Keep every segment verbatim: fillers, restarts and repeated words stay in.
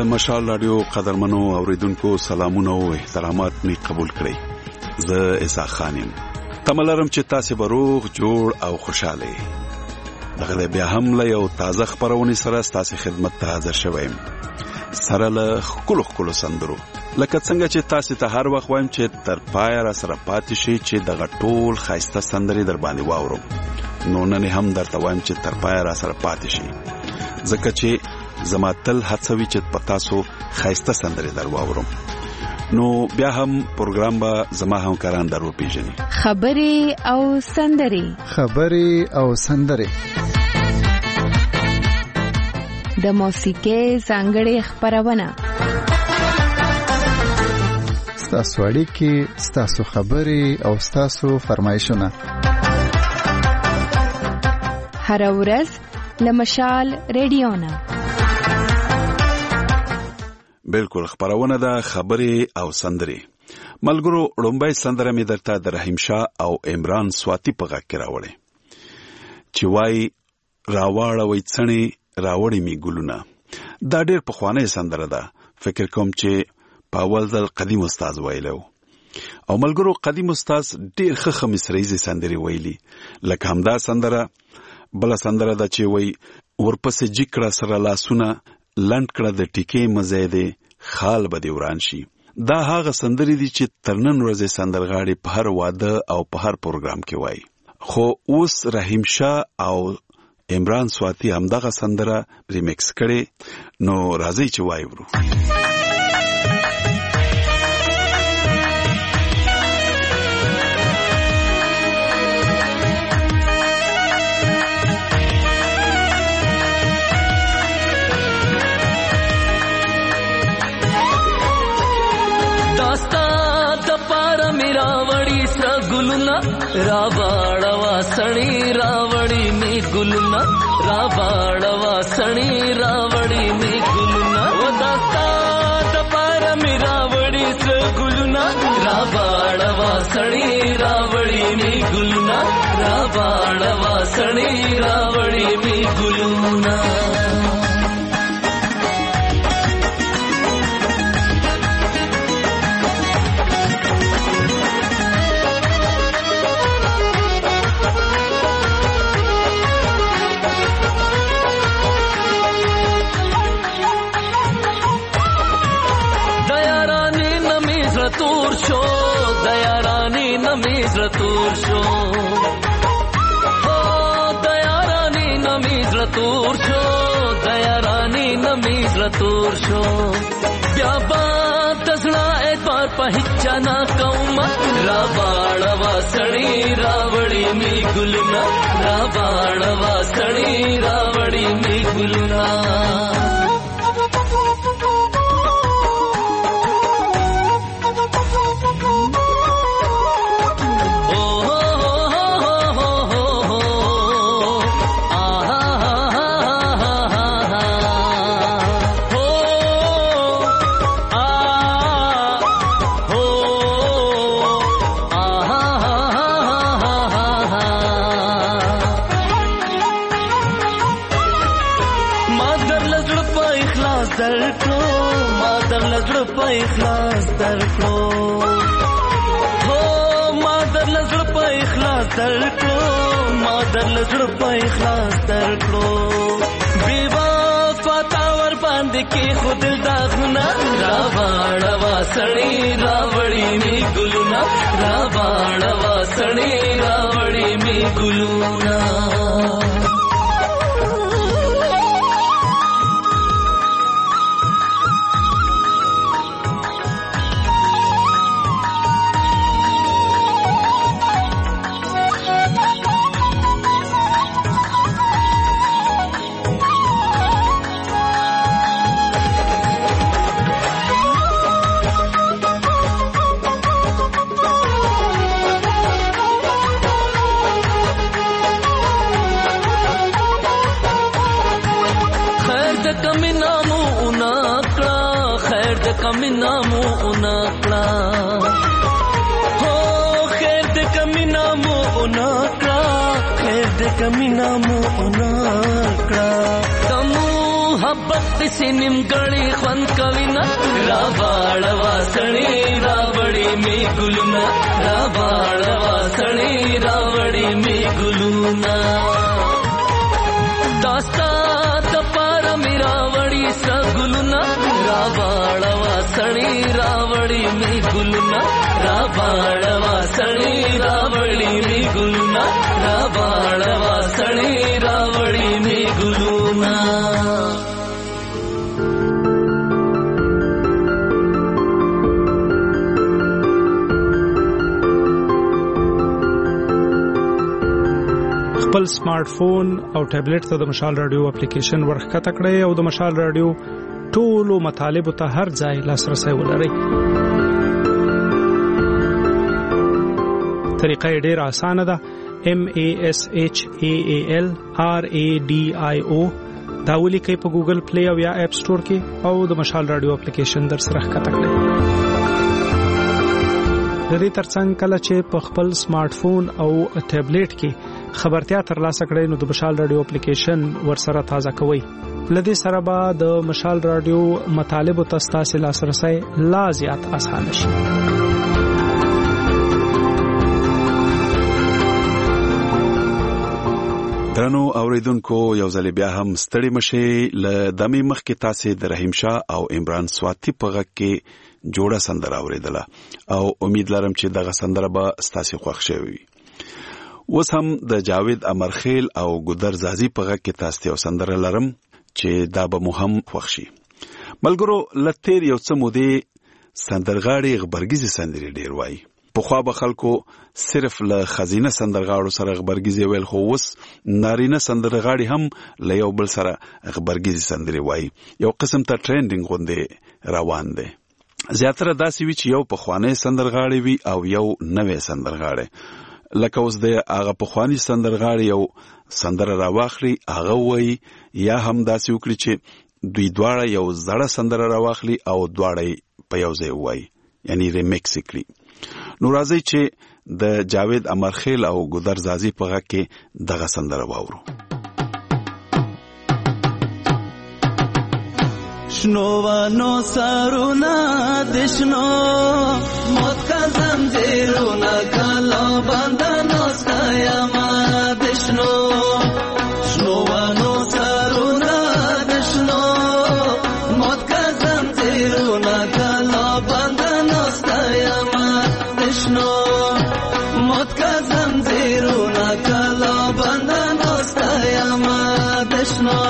مشال رادیو قدرمنو اوریدونکو سلامونه او احترامات می قبول کړئ. زه عیسی خانم تملرم چې تاسو به روغ جوړ او خوشاله دغه بیا هم له یو تازه خبرونه سره تاسو خدمت ته حاضر شوم سره له خلق خلق سندرو لکه څنګه چې تاسو ته هر وخت وایم چې تر پای را سره پاتې شي چې دغه ټول خاصه سندري در باندې واورم. نو نن هم درته وایم چې تر پای را سره پاتې شي ځکه چې زما تل هڅوي چې پتاسو خاصه سندري در واورم. نو بیا هم پروګرام با زما همکاران درو پیژني. خبري او سندري خبري او سندري د موسیقۍ څنګهړې خبرونه ستاسو اړیکې ستاسو خبري او ستاسو فرمایشونه هر ورځ لمشال رادیو نه بالکل خبرونه ده خبري او سندري. ملګرو لومبای سندره می درته د رحیم شاه او عمران سواتی په غږ کې راوړې چې وای راواړه وای څنې راوړې می ګلونه. دا ډېر پخوانۍ سندره ده. فکر کوم چې په اول ځل قدیم استاد ویلو او ملګرو قدیم استاد ډېر ښه مصریزي سندري ویلي لکه همدا سندره بل سندره ده چې وای ورپسې جکړه سره لاسونه لند کړه د ټیکې مزیده خال به دی وران شي. دا هغه سندري دي چې ترنن ورځې سندرغاړي په هر واده او په هر پروګرام کې وای. خو اوس رحیم شاه او عمران سواتی هم دغه سندره ریمیکس کړي. نو راځي چې وای ورو रावाड़वा सणी रावड़ी में गुलना रावाड़वा सणी रावड़ी में गुलना वो दास्ता दपारा में रावड़ी से गुलना रावाड़वा सणी रावड़ी में गुलना रावाड़वा सणी रावड़ी में गुलना तूर शो दया रानी नमीज रतूर शो हो दया रानी नमीज रतूर शो दया रानी नमीज रतूर शो ब्याबा तसड़ा एक बार पहचाना कौमा रावाड़वा सड़ी रावड़ी में गुलना रावाड़वा सड़ी रावड़ी में गुलना इखलास दरको हो मादर लजड़ पे इखलास दरको मादर लजड़ पे इखलास दरको बेवफा तावर बांध के खुद दागना रावाड़वा सड़ी रावड़ी में गुलना रावाड़वा सड़ी रावड़ी में गुलना कमी नामो उनाकड़ा हो खैर दे कमी नामो उनाकड़ा खैर दे कमी नामो उनाकड़ा तमू محبت سے نیمګړی خوند کوي نه را باړوا سړی راوړې می ګلونه را باړوا سړی راوړې می ګلونه داستا د پار میرا وړي سګلونه را باړوا سړی راوړې می ګلونه را باړوا سړی راوړې می ګلونه را باړوا سړی راوړې می ګلونه خپل سمارټ فون او ټابلیټ ته د مشال رادیو اپلیکیشن ورخکته کړئ او د مشال رادیو ټولو مطالبه ته هر ځای لاسرسي ولرئ. طریقه ډیره اسانه ده. M A S H A A L R A D I O دا ولیکئ په ګوګل پلی او یا اپ سٹور کې او د مشال رادیو اپلیکیشن در سره ښکته کړئ. د دې ترڅنګ کله چې په خپل سمارټ فون او ټابلیټ کې خبرتیا ترلاسه کړئ نو د مشال رادیو اپلیکیشن ورسره تازه کوئ. لدې سره به د مشال رادیو مطالب او تاسو لاسرسي لا زیات اسانه شي. درنو اوریدونکو یو ځل بیا هم ستړي مشه ل دمه مخ کې تاسو د رحیم شاه او عمران سواتی په غږ کې جوړه سندره اوریدله او امید لرم چې دغه سندره به تاسو خوښ شي. اوس هم د جاوید امرخیل او ګدر زازی په غږ کې تاسو یو سندره لرم چې دا به مو هم خوښ شي. ملګرو لتیر یو څه مودې سندرغاړي غبرګیزي سندري ډیر وای. په خوا به خلکو صرف له خزینه سندرغاړو سره غبرګیزي ویل خو اوس نارینه سندرغاړي هم له یو بل سره غبرګیزي سندري وای. یو قسم ته ټرندینګ غونډه روان دی. زیاتره داسې وی چې یو په خوانه سندرغاړي وی او یو نوې سندرغاړي. لکه اوس د هغه په خواني سندرغاړي یو سندره راواخلي هغه وای یا هم داسې وکړي چې دوی دواړه یو زړه سندره راواخلي او دواړه په یو ځای وای یعنی ریمیکس کړي. نو راځي چې د جاوید امرخیل او ګدر زازی په غږ کې دغه سندره واورو. شنوانو سارونا دشنو موت کا زنجیرونا کالا باندانو سکایاما دشنو شنوانو سارونا دشنو موت کا زنجیرونا کالا باندانو سکایاما دشنو موت کا زنجیرونا کالا باندانو سکایاما دشنو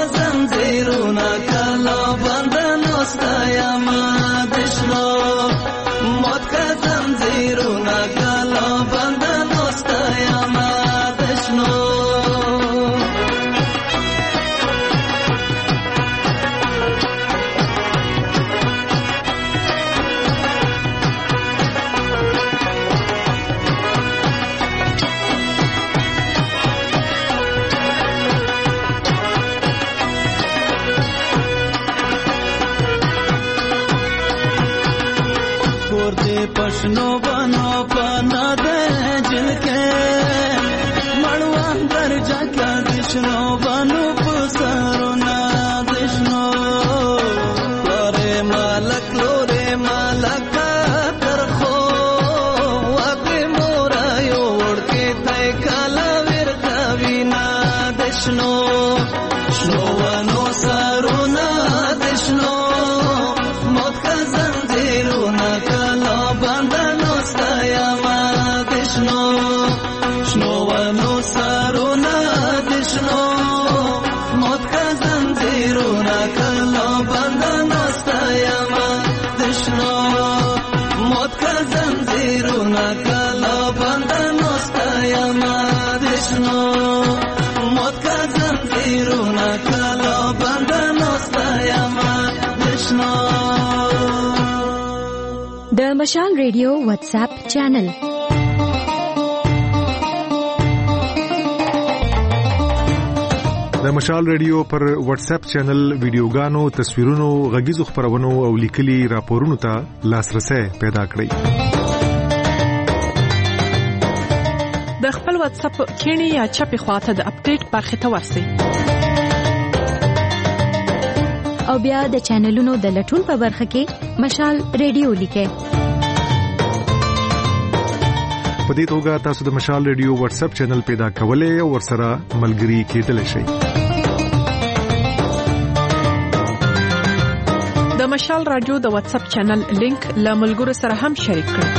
Stayama Dishno دشنو بنو پنا دے جل کے مڑوان در جا کا دشنو بنو پسرو نا دشنو لورے مالک لورے مالک در خو واقع مورا یوڑ کے تے کالا ور کاوینا دشنو شنو ونو سارو نا دشنو موت کا زنجیرو نا کالا بندنو ستایما دشنو شنو ونو سارو نا دشنو موت کا زنجیرو نا کالا بندنو ستایما دشنو موت کا زنجیرو نا کالا بندنو ستایما دشنو موت کا زنجیرو نا کالا بندنو ستایما دشنو. د مشال ریډیو واتس اپ چینل د مشال ریډیو پر واتس اپ چینل ویډیوګانو، تصویرونو، غږیزو خبرونو او لیکلي راپورونو ته لاسرسي پیدا کړئ. د خپل واتس اپ کینی یا چپی خواته د اپډیټ برخه ته ورسئ او بیا د چینلونو د لټون په برخه کې مشال ریډیو لیکئ. په دې توګه تاسو د مشال ریډیو واتس اپ چینل پیدا کولای او ورسره ملګري کېدلی شئ. د مشال رادیو د واتس اپ چینل لینک له ملګرو سره هم شریک کړئ.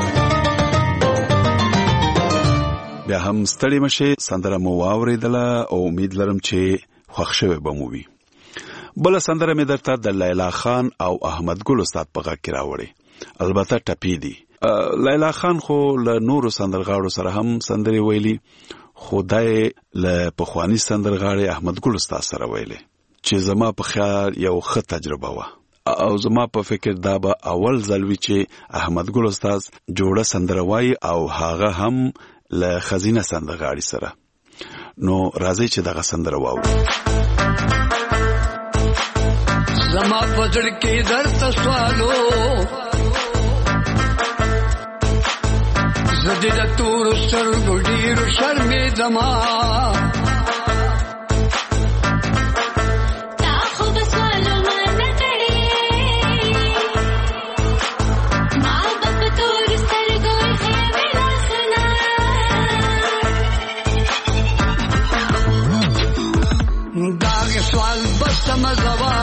بیا هم ستړي مشه، سندره مو واوریدله او امید لرم چې خوښ شوي به مو وي. بل سندره مې درته د لیلا خان او احمد ګل استاد په غږ کې راوړې، البته ټپی دي. لیلا خان خو له نورو سندرغاړو سره هم سندري ویلي، خدای له پخوانی سندرغاړي احمد ګل استاد سره ویلي چې زما په خیال یو ښه تجربه و او زما په فکر دا به اول ځل وي چې احمد ګل استاد جوړه سندره وایي او هغه هم له خزینه سندرغاړي سره. نو راځي چې دغه سندره واورو. زما پزړ کې درته سوالو زدی د تور سترګو ډېرو شرمې زما تا خو به سوالو مانه کړې ما به په تور سترګو هیوې لاسونه داغه سوال بس سمځوا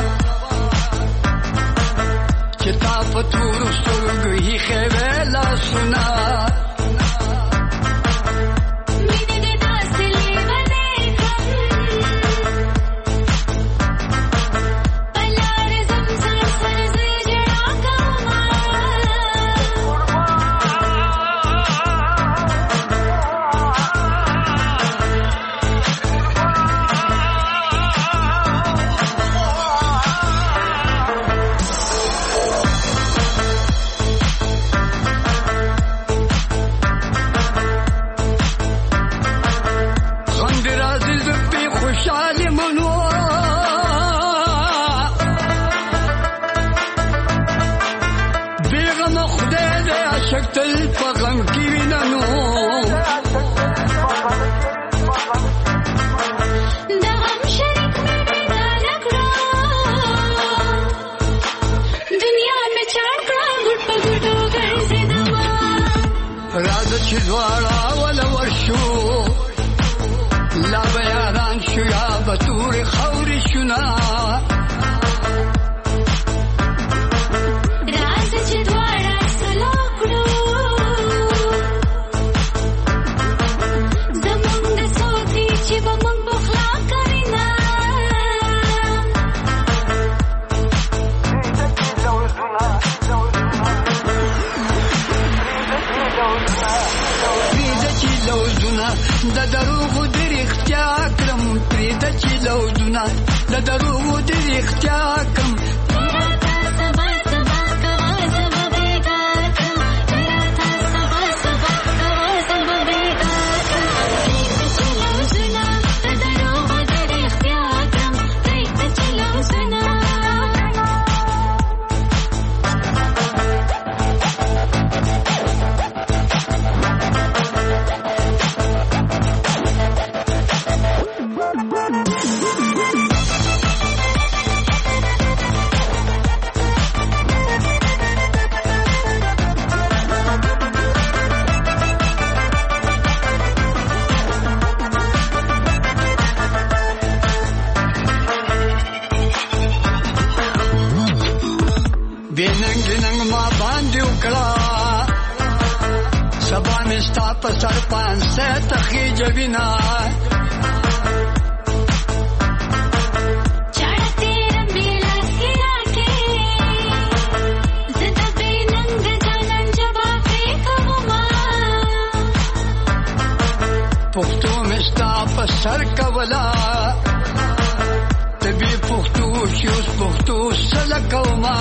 چې تا په تور سترګو هیوې لاسونه پسر پانسه تخی جوینا چاڑتے رمیلا سیرا کے زدہ بے ننگ جانن جواب کبما پختو مستا پسر کولا تبی پختو شوز پختو سلکوما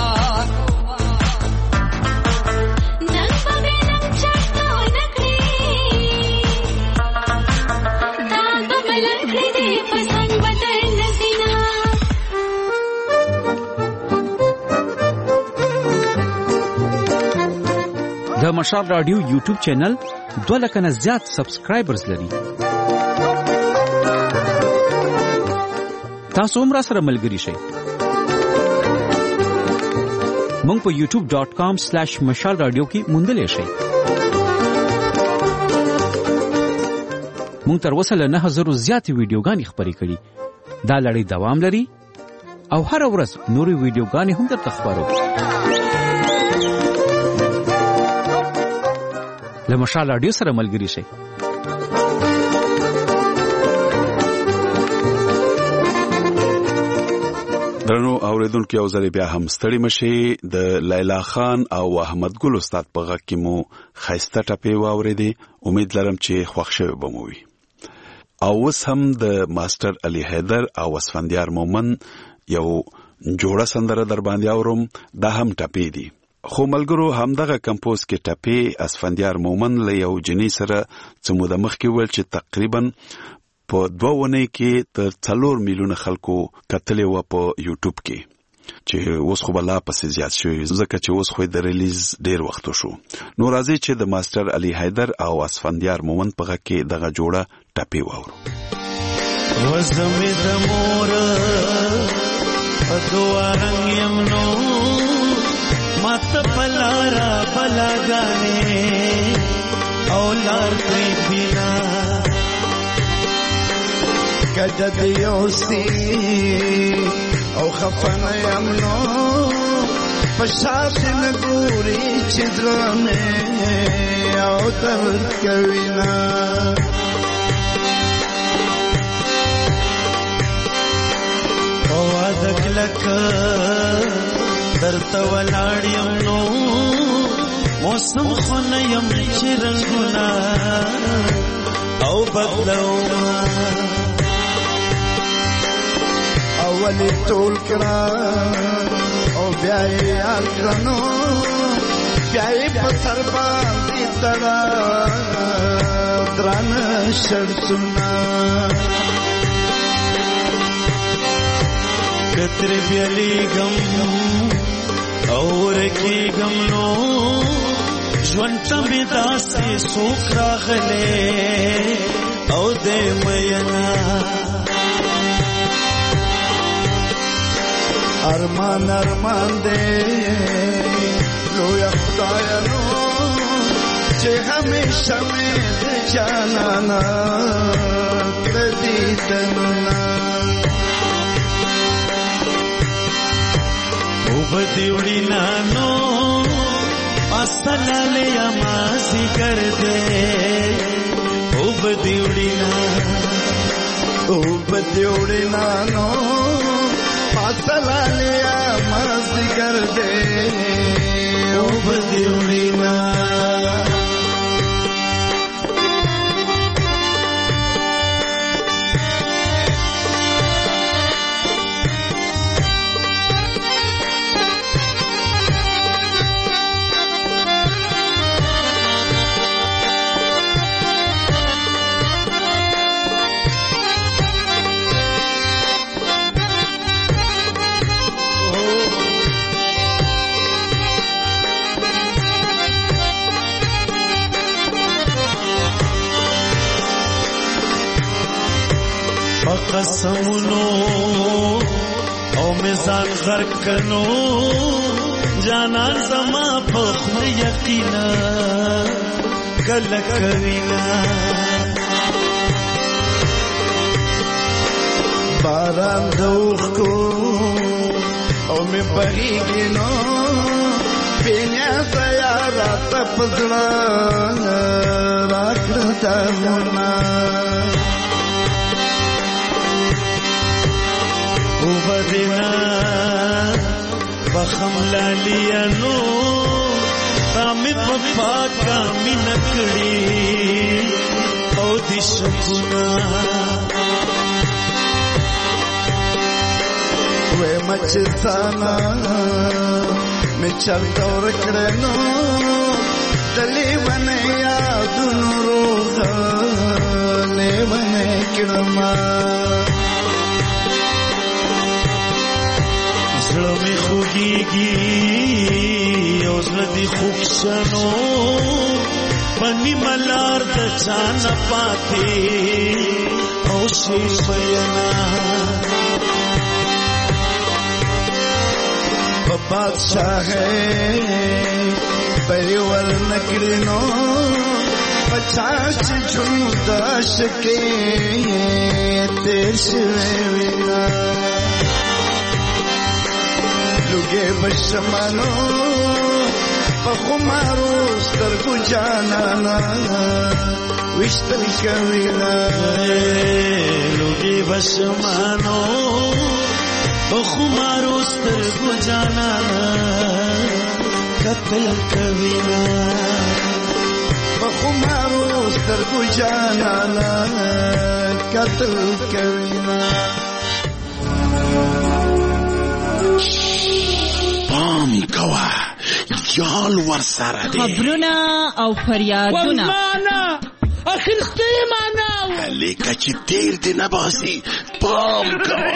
د مشال رادیو یوټیوب چینل دوه لک نه زیات سبسکرایبرز لري. تاسو هم را سره ملګري شئ. مونږ په یوټیوب ډاٹ کام سلیش مشال رادیو کې موندلی شئ. مونږ تر اوسه له نه زرو زیاتې ویډیوګانې خپرې کړي. دا لړۍ دوام لري او هر ورځ نورې ویډیوګانې هم درته خپرو. له مشال رادیو سره ملګري شئ. درنو اوریدونکو یو ځل بیا هم ستړي مشي. د لیلا خان او احمد ګل استاد په غږ کې مو خیسته ټپې واورېدې. امید لرم چې خوښ شوي به مو وي. او اوس هم د ماستر علي حیدر او اسفندیار مومن یو جوړه سندره در باندې اورم. دا هم ټپې دي خو ملګرو همدغه کمپوز کې ټپې اسفندیار مومن له یو جنۍ سره څه موده مخکې ویل چې تقریبا په دوه اونۍ کې تر څلور میلیونه خلکو کتلې وه په یوټیوب کې چې اوس خو به لا پسې زیات شوي ځکه چې اوس خو د ریلیز ډېر وخت شو. نو راځئ چې د ماستر علي حیدر او اسفندیار مومن په غږ کې دغه جوړه ټپې واورو. وزمې د مور په دعا رنګ یم نو مات پلارا پلاګانې او لار پرې بینا کده دیوستی او خفن یم نو پشاس نګوري چې درنه او درد کوینا او ادکلک درته ولاړ یم نو موسم خو نه یم چې رنګونه او بدلوما اولی ټول کړه او بیا یې یاد کړنو بیا یې په سر باندې تړه درانه شرطونه کتر بیالیګم اور کی گمنو ژوند ته مې داسې څوک راغلی او دې مینا ارمان ارمان دې لویا خدایا نو چې همیشه مې د جانانا پردي تنونه بدیوڑی نانو اصلا لیا ماسی کر دے او بدیوڑی نانو او بدیوڑی نانو اصلا لیا ماسی کر دے او بدیوڑی نانو قسمونو او میزان غرق کنو جانان زما په خو یقینا کله کوینا باران دوخ کو او می بغیږي نو بینه سیارات راته پزړه راکړه داغونه او بدینا بخم لالیانو تامې په پاکه مینه کړې او دې شکونه وې مچتانا مې چرته ورکړې نو دلې ونه یادونو روغه لیونه کړم زړه مې خوږېږي او زړه دې خوږ شنو په نیمه لار د چا نه پاتې او شي بینا په بادشاهۍ پریول نکړې نو په چا چې ژوند د عاشقۍ تېر شوی وینا لوګې بشمانو په خمارو سترګو جانانا وشتل کوینا لوګې بشمانو په خمارو سترګو جانانا قتل کوینا په خمارو سترګو جانانا قتل کوینا پام کوا یال ور سره دی خبرونه او فریادونه ورمانا اخرسته معنا لیکه چې تیر دی نه باسي پام کوا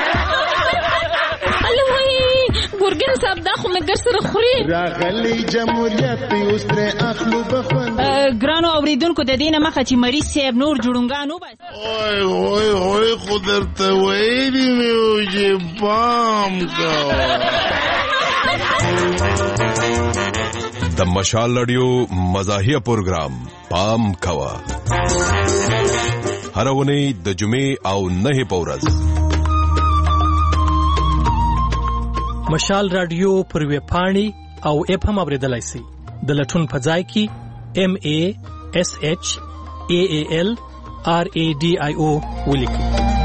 الوی ګورګین صاحب دا خو مګر سره خوري راغلی جمهوریت اوس تر اخلو بخون ګرانو اوریدونکو د دینه مخه چې مریض صاحب نور جوړونګانو بس اوه اوه اوه قدرت وېری میو چې پام کوا د مشال رادیو مزاحیه پروګرام پام کوا هر ونی د جمعې او نه په ورځ مشال رادیو پر وی پاڼې او اپ هم اوریدلای شي د لټون په ځای کې ام ا اس اچ ا ا ال ار ا ډي آی او ولیکئ.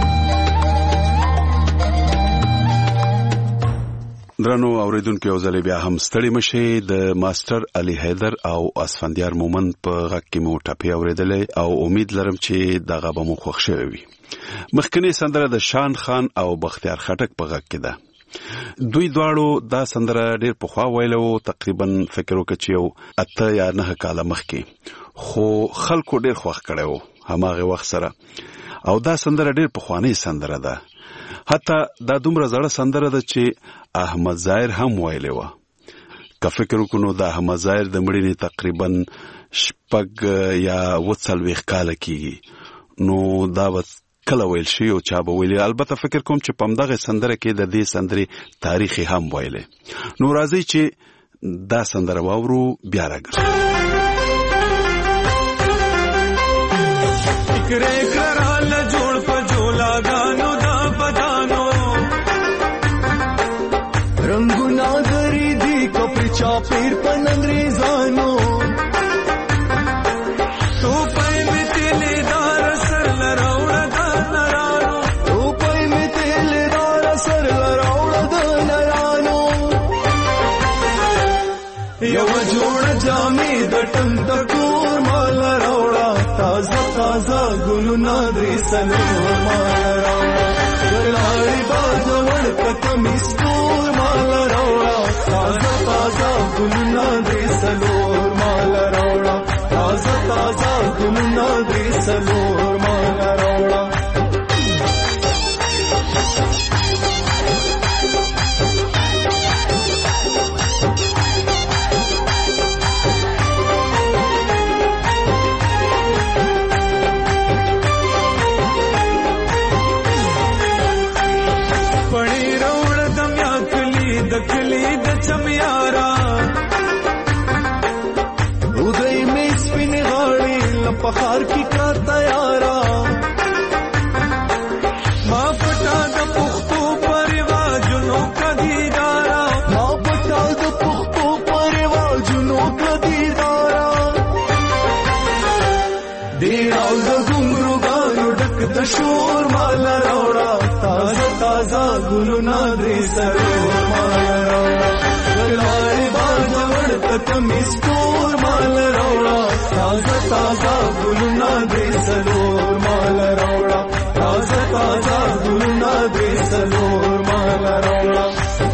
درنو اوریدونکو یو ځل بیا هم ستړي مشه د ماستر علي حیدر او اسفندیار مومند په غږ کې مو ټاپي اوریدلې او امید لرم چې دغه به مو خوښ شوي وي. مخکنی سندره د شان خان او بختیار خټک په غږ کې ده. دوی دواړو دا سندره ډېر پخوا ویلو تقریبا فکر وکړ چې یو اته یا نه کاله مخکې خو خلکو ډېر خوښ کړو هماغه وخت سره او دا سندره ډېر پخوانی سندره ده. حتی دا دومره زړه سندره ده چې احمد ظاهر هم ویلې و. که فکر وکړو د احمد ظاهر د مړینې تقریبا شپږ یا وڅلوېښت کاله کېږي نو دا به کله ویل شي او چا به ویلي. البته فکر کوم چې په همدغه سندره کې د دې سندرې تاریخ هم ویلې. نو راځئ چې دا سندره واورو بیا راګرځو. رنگونا گری دی کپر چاپیر پن انگریزانو تو پای میں تیلے دار سر لراوڑا دا نرانو تو پای میں تیلے دار سر لراوڑا دا نرانو یو جوڑ جامی دٹم تکور مال راوڑا تازہ تازہ گلو نادری سنور مال راوڑا گلاڑی بازوڑ کتمی سکور مال راوڑا تازہ تازہ گلو نادری سنور مال راوڑا تازہ تازہ گلو نادری سنور مال راوڑا دکلی د چمیارا ودای می سپین غاړي لپخار کی کا تیارا ما پټا د پختو پرواجونو کدی دارا ما پټا د پختو پرواجونو کدی دارا کور مال راوړه تازه تازه ګلونه درې سلور مال راوړه ګلاري باجوړ تکمیس کور مال راوړه تازه تازه ګلونه درې سلور مال راوړه تازه تازه ګلونه درې سلور مال راوړه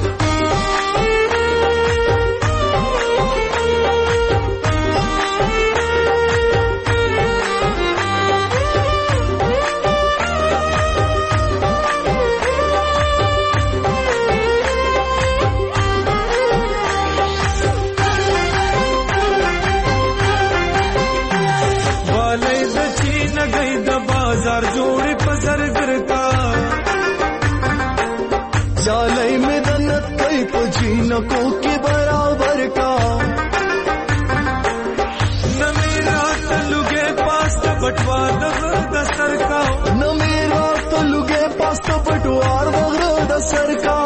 جوړې پزر ګرتا چالای مې دنت کوي پجینه کو کې برابر کا न मेरा तलुगे पास बटवा द सर का न मेरा तलुगे पास बटवार द सर का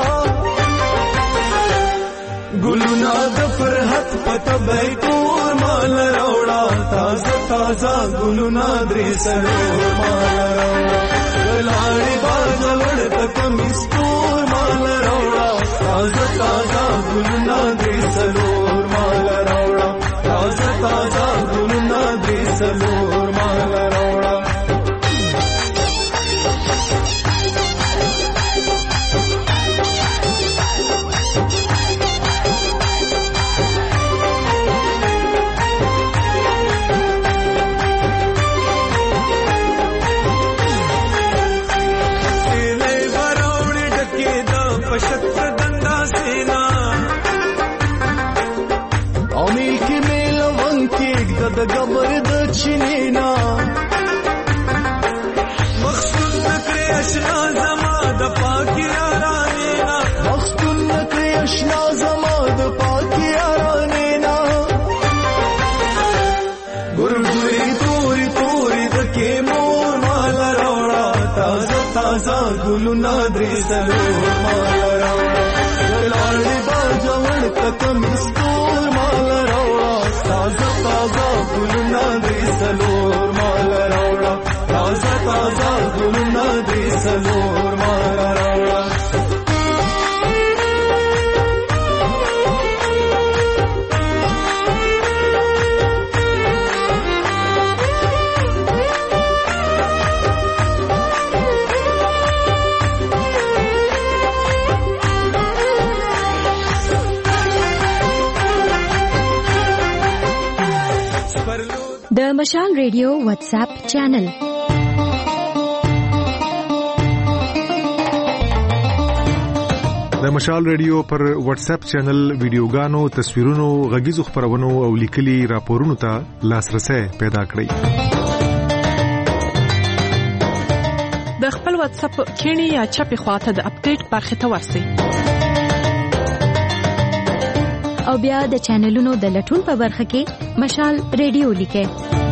गुलुना द फरहत पत बैकूर माल रोड़ा ताजा ताजा गुलुना द्रेसलोर माल रोड़ा गलाड़ी बाजवड़ तक मिस्तूर माल रोड़ा ताजा ताजा गुलुना द्रेसलोर माल रोड़ा ताजा ताजा गुलुना द्रेसलोर माल रोड़ा د گبر د چینینا مخصوص نکری اشنا زما د پاکی آرانینا مخصوص نکری اشنا زما د پاکی آرانینا گردوری توری توری د کے مور مال روڑا تازہ تازہ گلونا دریسلور مال روڑا گلاڑی باجوڑ تک مستور مال روڑا تازہ تازہ گلونا دریسلور مال روڑا تازہ تازہ گلونا دریسلور مال روڑا د مشال ریډیو واتس اپ چینل د مشال ریډیو پر واتس اپ چینل ویډیوګانو تصویرونو غږیزو خبرونو او لیکلي راپورونو ته لاسرسي پیدا کړئ د خپل واتس اپ کینی یا چپی خواته د اپډیټ برخه ته ورسئ او بیا د چینلونو د لټون په برخه کې مشال ریډیو لیکئ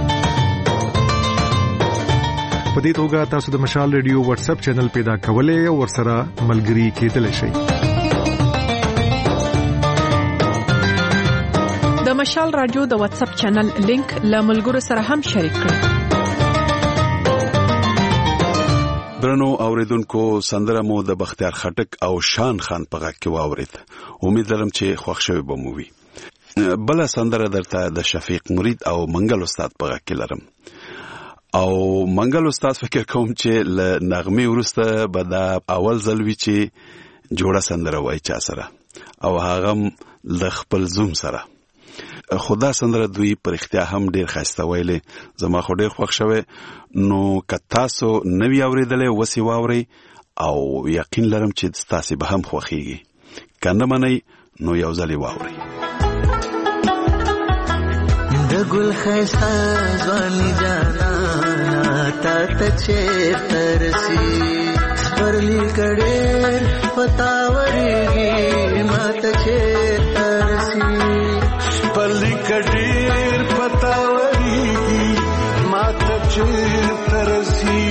په دې توګه تاسو د مشال ریډیو واتس اپ چینل پیدا کولای او ورسره ملګري کېدلی شئ د مشال رادیو د واتس اپ چینل لینک له ملګرو سره هم شریک کړئ درنو اوریدونکو سندره مو د بختیار خټک او شان خان په غږ کې واورید امید لرم چې خوښ شوي به مو وي بل سندره درته د شفیق مرید او منګل استاد په غږ کې لرم او منګل استاد فکر کوم چې ل نغمه ورسته به دا اول ځل وی چې جوړه سندره وای چا سره او هغه ل خپل زوم سره خدا سندره دوی پر اختیار هم ډیر خسته ویلې زما خو ډیر خوښ شوه نو کتاسو نوی اوریدلې وسی واوري او یقین لرم چې تاسو به هم خوښیږي کنه منئ نو یو ځلې واوري د ګل خسته ځواني جانا تا ته چرترسي پرلی کړه پتاوري مات چرترسي پرلی کډیر پتاوري مات چرترسي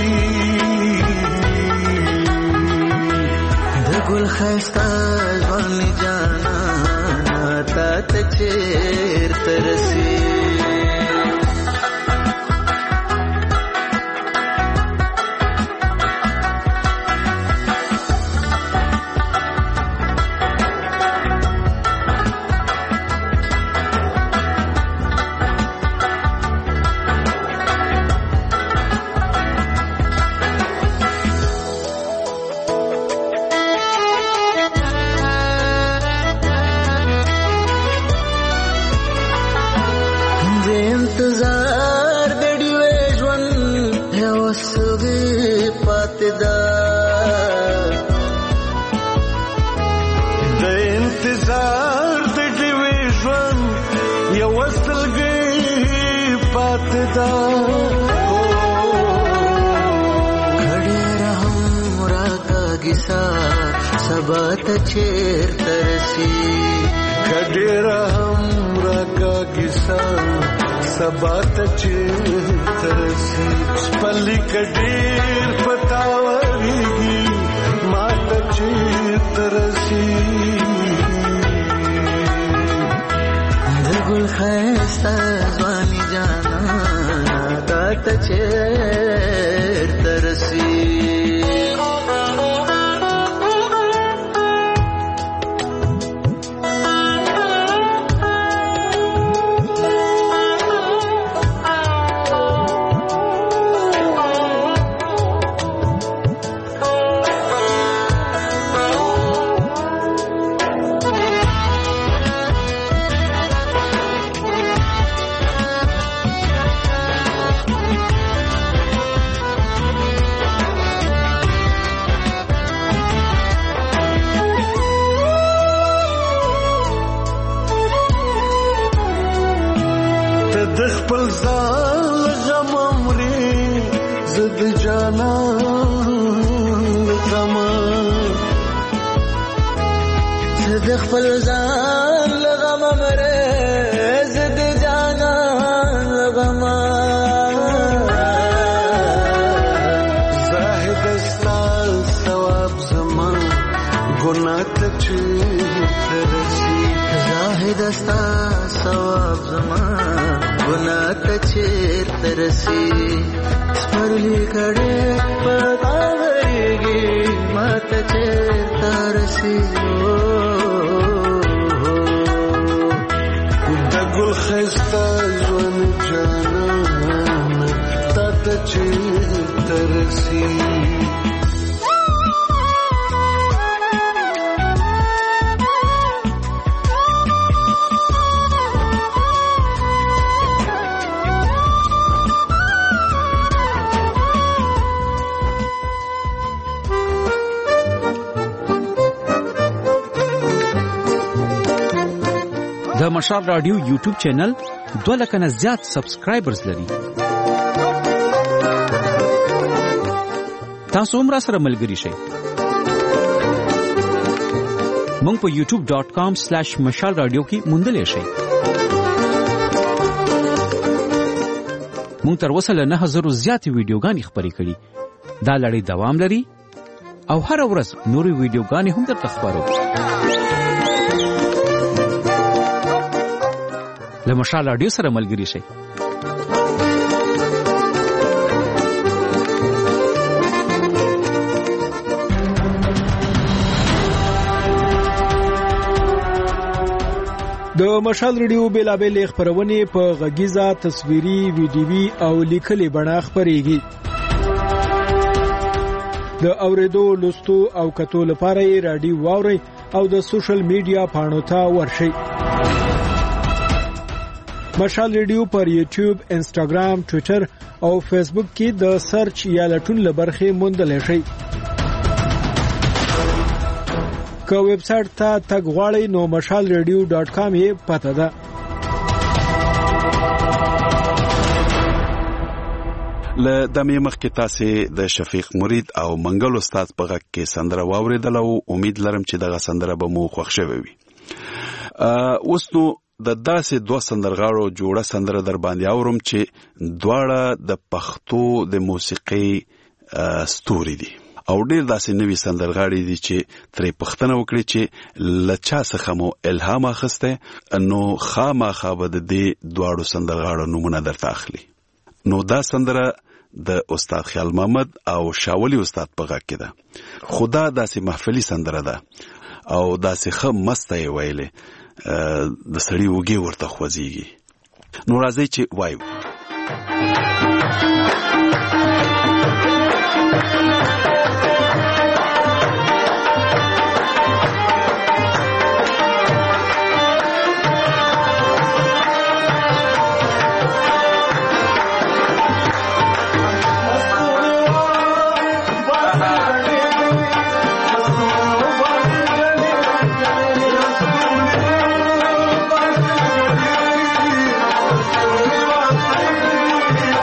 د ګل خسته ځواني جانا تا ته چرترسي خستا کډیر هم راکاږي سبا ته چیرته رسي کډیر هم راکاږي سبا ته چیرته رسي خپلې کډیر پتاوریږي ما ته چیرته رسي د ګل ښایسته ځواني جانا تا ته چیرته رسي خپل ځان غم مري زد جانا غم زد خپل ځان غم مري زد جانا غم زاهد استا ثواب زمان ګناه ته چرسي زاهد استا ثواب زمان ګناه ته چیرته رسي سپرلي کډې پتاوریږي ما ته چیرته رسي د ګل ښایسته ژوند جانان تا ته چیرته رسي د مشال رادیو یوټیوب چینل دوه لک نه زیات سبسکرایبرز لري. تاسو هم را سره ملګري شئ. مونږ په یوټیوب ډاٹ کام سلیش مشال رادیو کې موندلی شئ. مونږ تر اوسه له نه هزرو زیاتې ویډیوګانې خپرې کړي. دا لړۍ دوام لري او هر ورځ نورې ویډیوګانې هم درته خپروو. له مشال رادیو سره ملګري شئ. د مشال رادیو بیلابېل خبرونه په غږیزه تصویري ویډیوي او لیکلي بڼه خبريږي. د اوریدو لوستو او کتو لپاره یې رادیو واوري او د سوشل میډیا پاڼو ته ورشئ. مشال رادیو پر یوټیوب، انسټاګرام، ټوئیټر او فیسبوک کې د سرچ یا لټون لبرخې موندلی شئ. که ویب سټ ته تګ غواړئ نو مشال رادیو ډاٹ کام یې پته ده. له دمې مخکې تاسې د شفیق مرید او منګل استاد په غږ کې سندره واورېدل او امید لرم چې دغه سندره به مو خوښ شوې وي. اوس نو د داسې دوه سندرغاړو جوړه سندره در باندې اورم چې دواړه د پښتو د موسیقۍ ستوري دي او ډېر داسې نوي سندرغاړي دي چې ترې پوښتنه وکړي چې له چا څخه مو الهام اخیستی نو خامخا به د دې دواړو سندرغاړو نومونه درته اخلي. نو دا سندره د استاد خیال محمد او شاولی استاد په غږ کې ده. خدا داسې محفلي سندره ده او داسې ښه مسته یې ویلې د سړی وګي ورته خوځيږي. نو راځي چې وایو Yeah.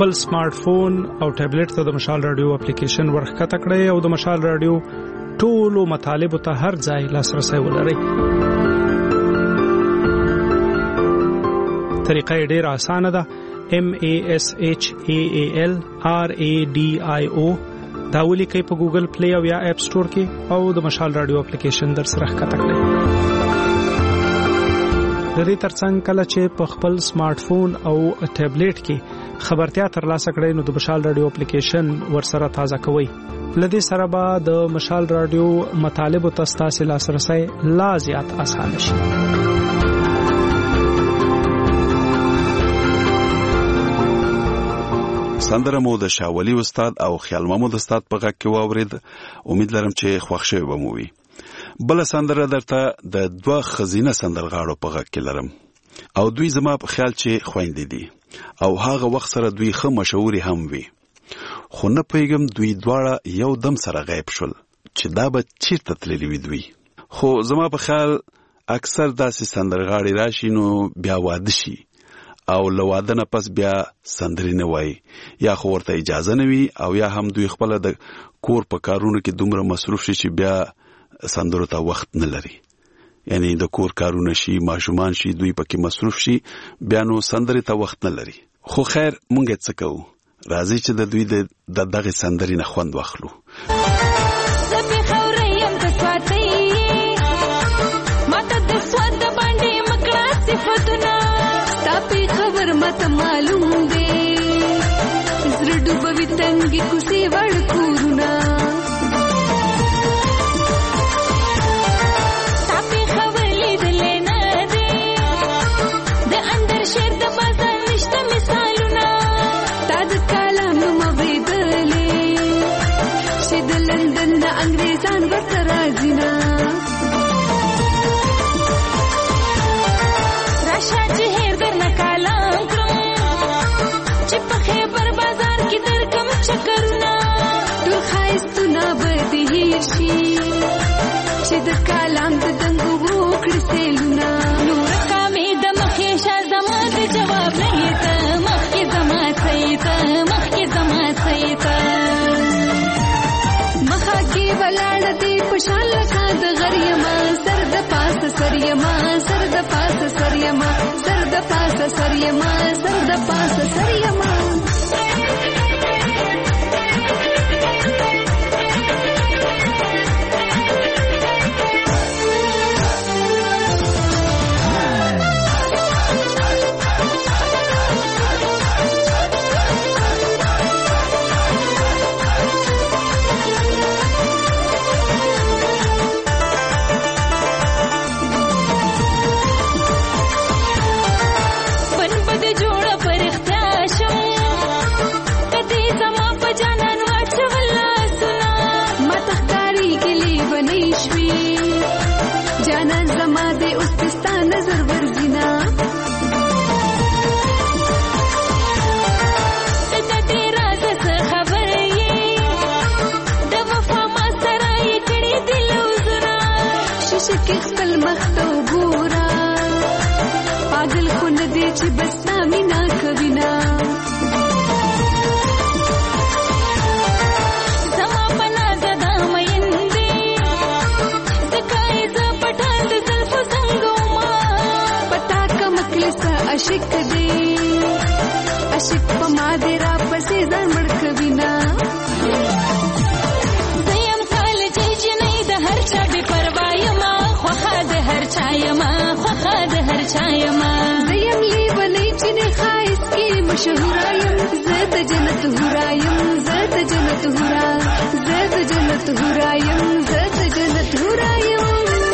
خپل سمارټ فون او ټابلیټ ته د مشال رادیو اپلیکیشن ورخکته کړئ او د مشال رادیو ټولو مطالبه ته هر ځای لاسرسي ولرئ. طریقه ډیره اسانه ده. M A S H A A L R A D I O دا ولیکئ په ګوګل پلی او یا اپ سٹور کې او د مشال رادیو اپلیکیشن در سره ښکته کړئ. د دې ترڅنګ کله چې په خپل سمارټ فون او ټابلیټ کې خبرتیا ترلاسه کړئ نو د مشال رادیو اپلیکیشن ورسره تازه کوئ. لدې سره به د مشال رادیو مطالب او تاسو لاسرسي لا زیات اسانه شي. سندره مو د شاولي استاد او خیال محمود استاد په غږ کې واورید. امید لرم چې خوښ شوي به مو وي. بل سندره درته د دوه خزینه سندرغاړو په غږ کې لرم او دوی زما په خیال چې خويندې دي او هغه وخت سره دوی خه مشهوري هم وي، خو نه پېږم دوی دواړه یو دم سره غیب شول چې دا به چیرته تللی وي دوی. خو زما په خیال اکثر داسې سندرغاړي راشي نو بیا واده شي او له واده نه پس بیا سندري نه وای، یا خو ورته اجازه نه وي او یا هم دوی خپل د کور په کارونو کې دومره مصروف شي چې بیا سندرو ته وخت نه لري. یعنی د کور کارونه شي، ماشومان شي، دوی پکې مصروف شي، بیا نو سندري ته وخت نه لري. خو خیر مونږ څه کوو، راځي چې د دوی د دغه سندري نه خوند واخلو. سپي خوریم د سواتي ماته د سواد باندې مکړه صفاتونه سپي خبر ماته معلوم دي زړه ډوبوي تنګي کوسي وړ کورونه سپي خبر لیدلې نه دي د اندر شهر د بازار نشته مثالونه تا د کلام مغیدلې چې د لندن د انګریزان ورته راځي نه راشه چې هر درنه کلام کړم چې په خیبر بازار کې درکم چکرونه ټول ښایستونه به دې هېر شي چې د کلام د دنګو وکړي سیلونه نور کامې د مخې شه زما د جواب نه یې ته مخکې زما څه ته مخکې زما څه ته مخه کې ولاړه دې په شان لکه د غریما سر د پاسه سر یما سر د پاسه سر یما سر د پاسه سر یما سر د پاسه سر یما چې بس نامینا کوینا زما پنا زدا مېندې زکای ز پټان د زلف څنګه ما پتا کمکلس عاشق دې عاشق په ما دې را پسې ځان مړ کوینا زیم کال چې جنې د هر چا به پروايي ما خوخه د هر چا یما خوخه د هر چا یما مشهورایم زد جنت هورایم زد جنت هورا زد جنت هورایم زد جنت هورایم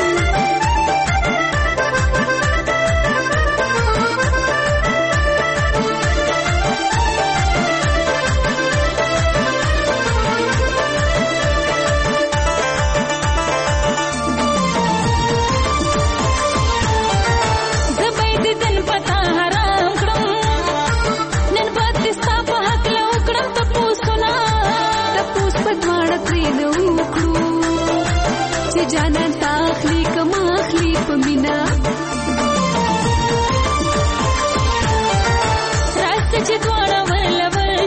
جانان تاخلی کما اخلی پمینا راست چې دواړه ورلور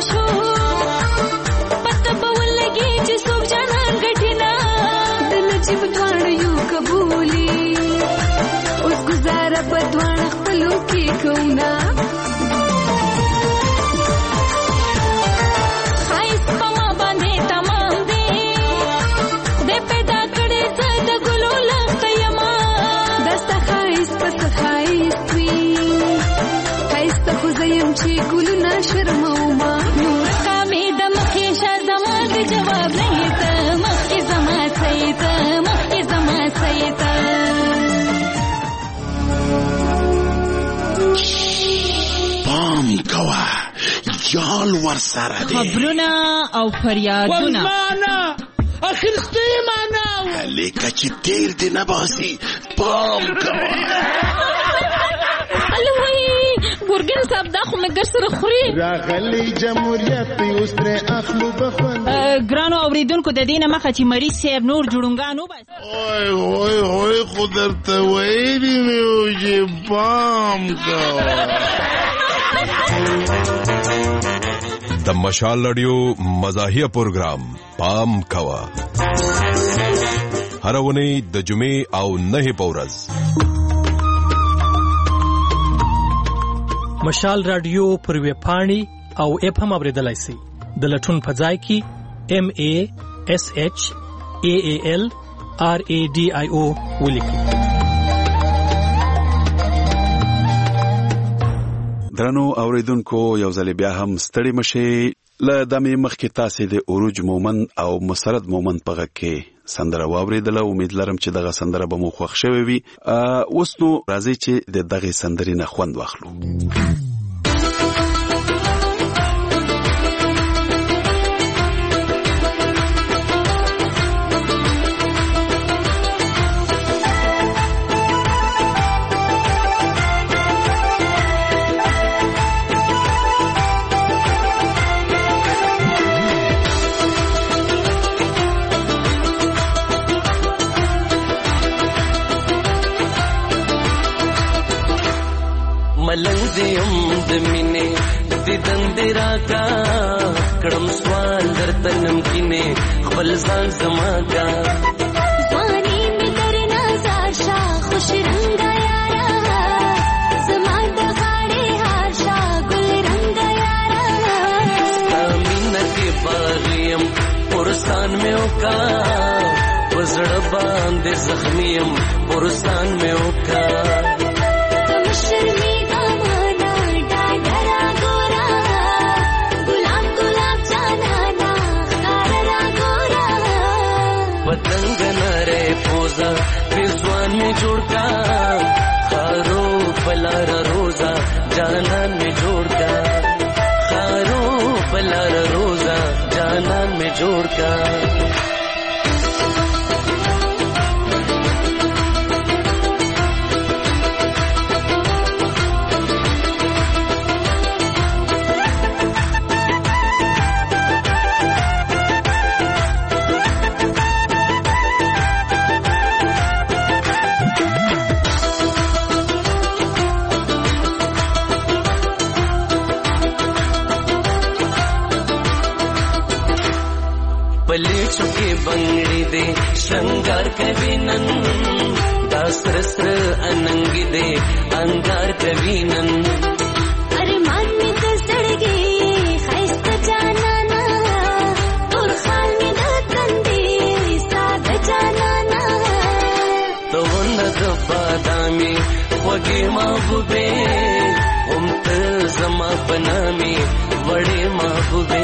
چې ګلونه شرموما مسکا مې د مخې شه زما د جواب نه ته مخې زما سیته مخې زما سیته پام کوه یال ورسره دی خبرونه او فریادونه ورمانه اخرستی معنا لیکه چې تیر دی نه باسي پام کوه الوی ګورګین صاحب دا خو مې ګر سره خوري راغلی جمهوریت اوس ترې اخلو بخوند ګرانو اوریدونکو د دې نه مخه چې مریض صاحب نور جوړونګان وباسي اوی اوی اوی خو درته ویلي مې وو چې پام کوه د مشال رادیو مزاحیه پروګرام پام کوه هر ونی د جمعې او نه په ورځ مشال رادیو پر ویب پاڼې او اپ هم اوریدلای شئ د لټون په ځای کې ام ا اس اچ ا ا ال ار ا ډي آی او ولیکئ. درنو اوریدونکو یو ځل بیا هم ستړي مشي له دمه مخکې تاسو د اوروج مومن او مسرد مومن په غږ کې سندره واوریدله. امید لرم چې دغه سندره به مو خوښ شوي وي. اوس نو راځي چې د دغه سندرې نه خوند واخلو. ملنګ دیم د مینې د دندرا کا کړم سوال درته نمکینه خپل ځان زما کا ځواني مې در نظر شا خوش رنگ یارا زما د غاړې هار شا ګل رنگ یارا امینه کې باغیم پرستان مې وکا وزړ باندې زخمیم پرستان مې وکا شرمی पतंग नरे पोजा विद्वान में जोड़का खारो पलार रोजा जानन में जोड़का खारो पलार रोजा जानन में जोड़का बंगड़ी दे श्रृंगार कविनन दासरस्र अनंगी दे अंगार कविनन अरे मान में कसड़ गई खैस्त जाना ना और खाल में धतन दे साग जाना ना तो नग बादामी वगे महबूबे उमत जमा बना में बड़े महबूबे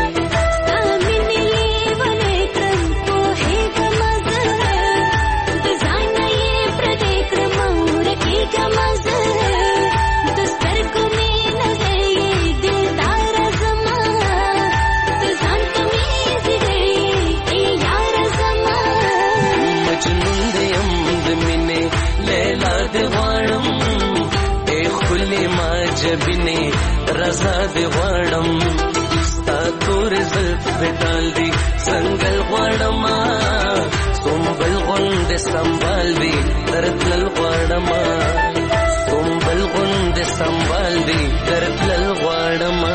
जबिने रजा दे वाड़म स्ता तोर ज़ल्फ बेटाल दी संगल वाड़मा सोमबल गुंदे संभाल दी तरतल वाड़मा सोमबल गुंदे संभाल दी तरतल वाड़मा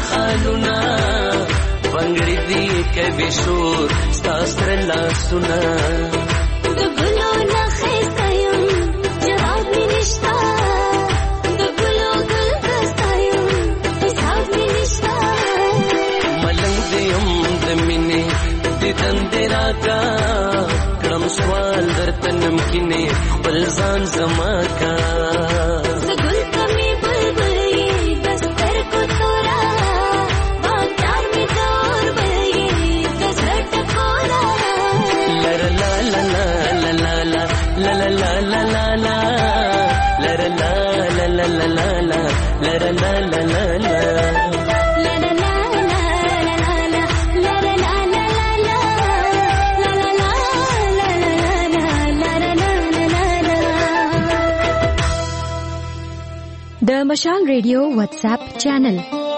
خالونه بنګړي دی کوي شور ستاسو لاسونه د ګلو نه خېستایم جواب می نشتا د ګلو ګل خېستایم حساب می نشتا ملنګ دیم د مینې د تندرا کا کړم سوال درته نمکینه بل ځان زما کا زګل کمي بلبلې دستر کو تورا باغدار می دور بلې دزړه ټکورا لر لا لا لا لا لا لا لا لا لا لا لا لر لا لا لا لا لا لر لا لا لا لا د مشال ریډیو واتس اپ چینل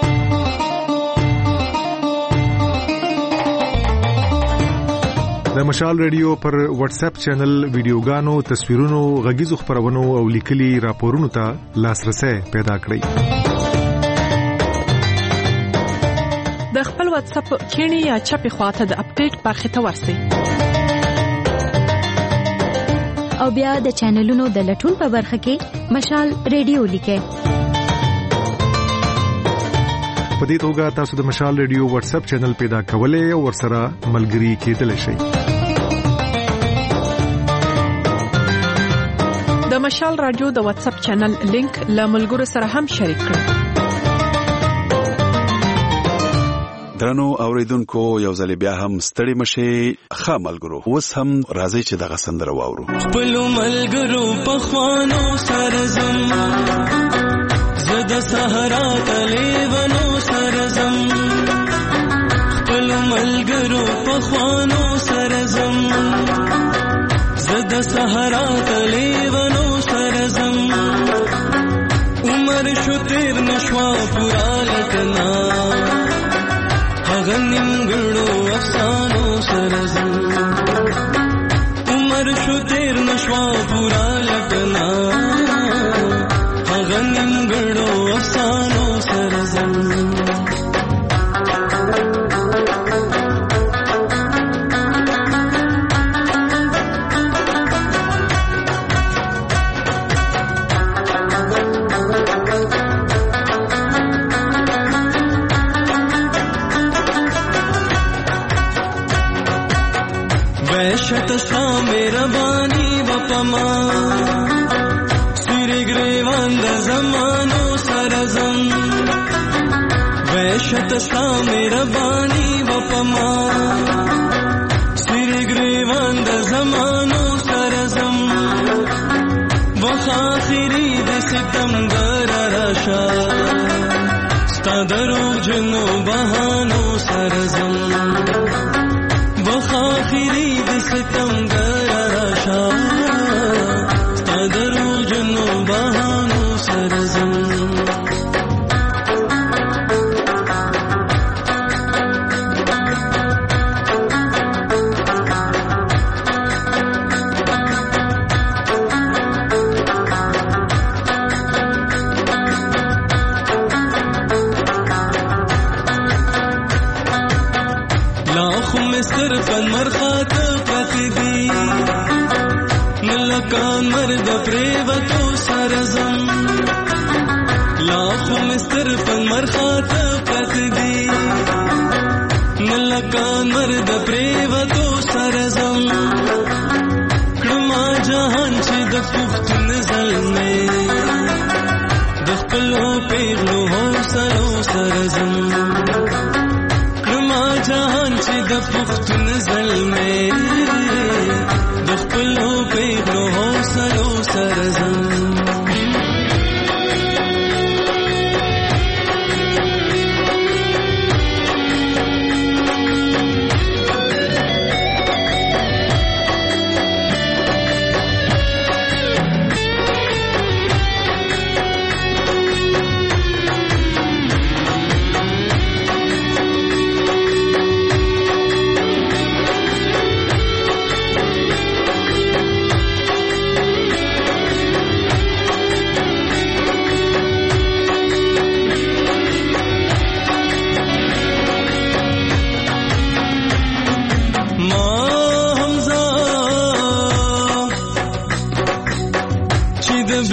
د مشال ریډیو پر واتس اپ چینل ویډیوګانو تصویرونو غږیزو خبرونو او لیکلي راپورونو ته لاسرسي پیدا کړئ د خپل واتس اپ کینی یا چپی خواته د اپډیټ برخه ته ورسئ او بیا د چینلونو د لټون په برخه کې مشال ریډیو لیکئ په دې توګه تاسو د مشال ریډیو واتس اپ چینل پیدا کولای او ورسره ملګري کېدلی شئ د مشال رادیو د واتس اپ چینل لینک له ملګرو سره هم شریک کړئ درنو اوریدونکو یو ځل بیا هم ستړي مشي ښه ملګرو اوس هم راځي چې دغه سندره واورو خپل ملګرو په خوانو سرزم زد سهرا تلیونو سرزم خپل ملګرو په خوانو سرزم زد سهرا تلیونو سرزم عمر شو تیر نشوا پورا لکنا غنیم ګړو افسانو سرزم عمر شو تیر نشوا پورا لګنا غنیم ګړو افسانو سرزم वैशत सा मेरा बानी बपमा सिरे ग्रेवान द जमानो सरजम वैशत सा मेरा बानी बपमा सिरे ग्रेवान द जमानो सरजम वखाखिरी द सितम गराशा स्तादरो जनो बहानो सरजम वखाखिरी ستم گراشا ستادرو جنو بہانو سرزم لاخم صرفا مرخات نلکان مرد پریوتو سرزم لاخو مسترفن مرخات پتدی نلکان مرد پریوتو سرزم کڑما جہان چی دفخت نزل میں دخپلو پیغلو حوصلو سرزم کڑما جہان چی دفخت نزل میں دخپلو پیغلو حوصلو سرزم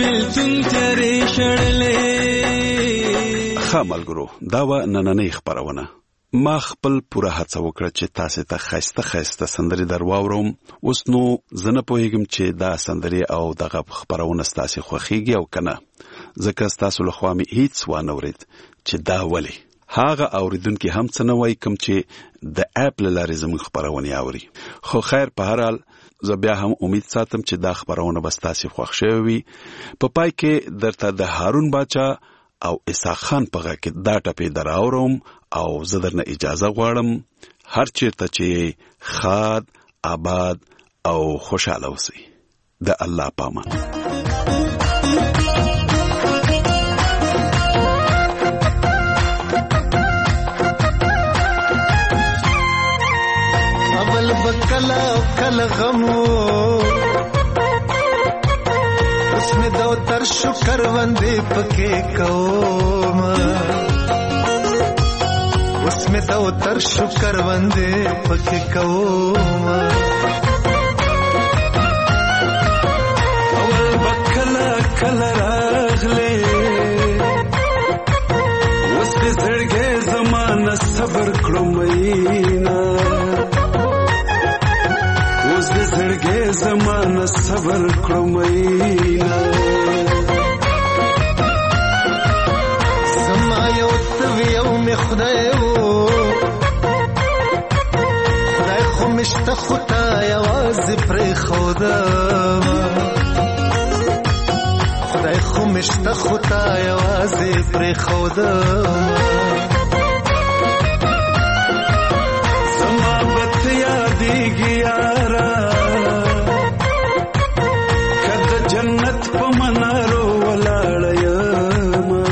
بیلتون تیارې شړلې. ښه ملګرو، دا وه نننۍ خپرونه. ما خپل پوره هڅه وکړه چې تاسې ته ښایسته ښایسته سندرې در واوروم. اوس نو زه نه پوهېږم چې دا سندرې او دغه خپرونه ستاسې خوښېږي او که نه، ځکه ستاسو له خوا مې هېڅ وانه ورېد چې دا ولې. هغه اوریدونکي هم څه نه وایي کوم چې د اپ له لارې زموږ خپرونې اوري. خو خیر، په هر حال زه بیا هم امید ساتم چې دا خپرونه به ستاسې خوښ شوې وي. په پای کې درته د هارون باچا او اسحاق خان په غږ کې دا ټپې در اورم او زه درنه اجازه غواړم. هر چیرته چې ښاد، آباد او خوشحاله اوسئ. د الله پامان. اول بکلا کل غمو اس میں دو تر شکر وندے پکے کوم، اس میں دو تر شکر وندے پکے کوم. اول بکلا کل راغلے اس دے زړګې زمانه صبر کړو مینا، اوس دې زړګې زمانه صبر کړو مینا. زما یو توی یو می خدای وو، خدای خو مشته خو تا یوازې پرېښودم، خدای خو مشته خو تا یوازې پرېښودم. زما به ته یادېږي یاره، که د جنت په منارو ولاړه یمه،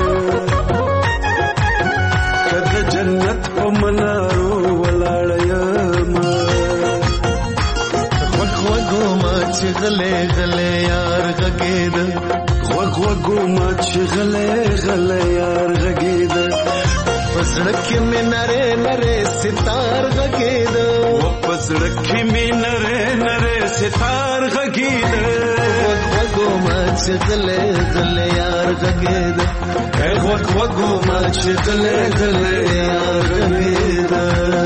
که د جنت په منارو ولاړه یمه. غوږ وږو ما چې غلی غلی یار غږېده، غوږ وږو ما چې غلی غلی یار غږېده. په زړه کې مې نرې نرې ستار غږېده، په زړه کې مې نرې نرې ستار غږېده. غوږ وږو ما چې غلی غلی یار غږېده، غوږ وږو ما چې غلی غلی یار غږېده.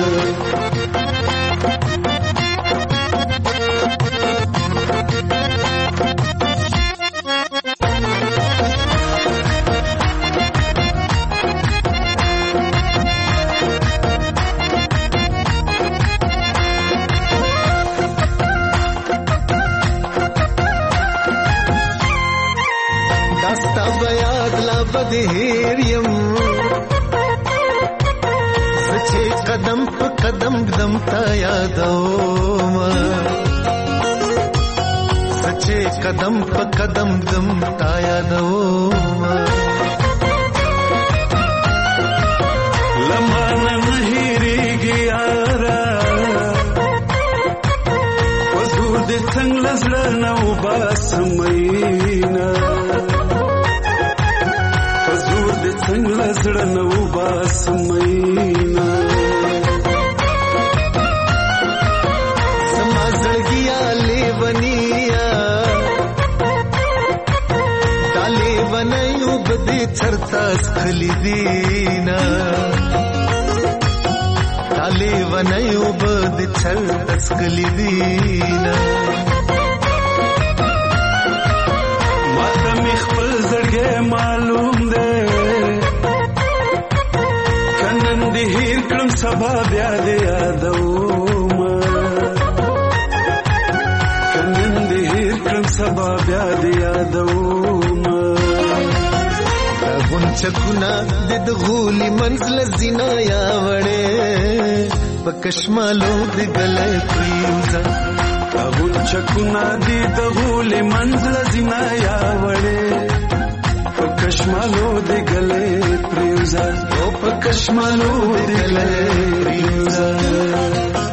هیر یم سچې قدم په قدم قدم تا یادوم، سچې قدم په قدم قدم تا یادوم. لمانه نه هېرېږي یاره، حضور دې څنګه له زړه نه وباسم میینه، څنګه زړه نه وباسم مینا. زما زړګیا لیونیا، دا لیونیو بدې چرته سکلی دینا، دا لیونیو بدې چرته سکلی دینا. ما ته مې خپل زړګی معلوم دی، هیر کړم سبا بیا دې یادوم، کنن دې هیر کړم سبا بیا دې یادوم. غونچکونه دې د غولي منزل زینا یا وړې، په کشمالو دې ګلې پریوزه، غونچکونه دې د غولي منزل زینا یا وړې، په کشمالو دې ګلې پریوزه، په کشمالو دې ګلې پریوزه.